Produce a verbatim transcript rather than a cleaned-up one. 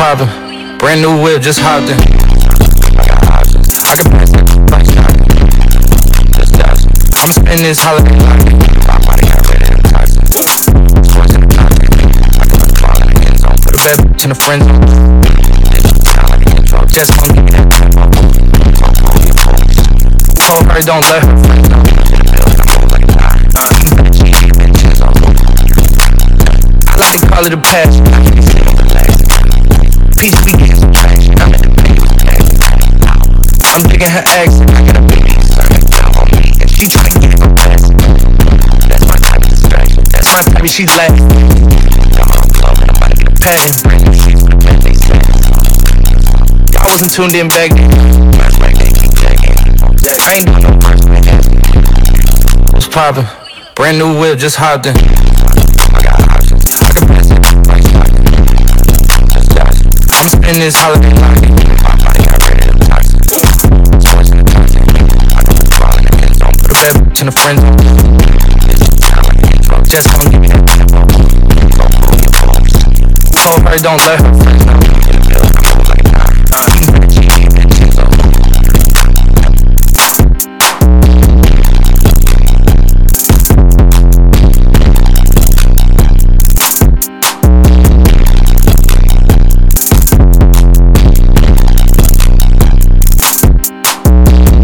poppin'? Brand new whip, just hopped in. I got options. I can pass that like nothing. Just dodging. I'ma spend this holiday locked. My body got rid of them toxins. Sports in the pocket. I can put the ball in the end zone. Put a bad bitch in the friend zone. Down like an intro. Just gon' give me that tempo. Told her don't let her friends know. In the building, I move like a dime. Uh, she ain't bitches on. I like to call it a passion. I can sit and relax. Peace, we get some traction. I'm in the bank with cash. I'm digging her accent. I got a baby stomach down on me, and she tryna get my best. That's my type of distraction. That's my type of she laughing. Got my own club and I'm about to get a pattern. Brand new sheets for the bed they said. Y'all wasn't tuned in back then. Last night they keep checking. I ain't doing no first man. What's poppin'? Brand new whip, just hopped in. I got options. I can pass it like nothing. Just dodging. I'ma spend this holiday locked. My body got rid of them toxins. Sports in the toxic. I can put the ball in the end zone. Put a bad bitch in the friend zone. Down like an intro. Just gon' give me that tempo. Don't move your pose. Told her don't let her friends know.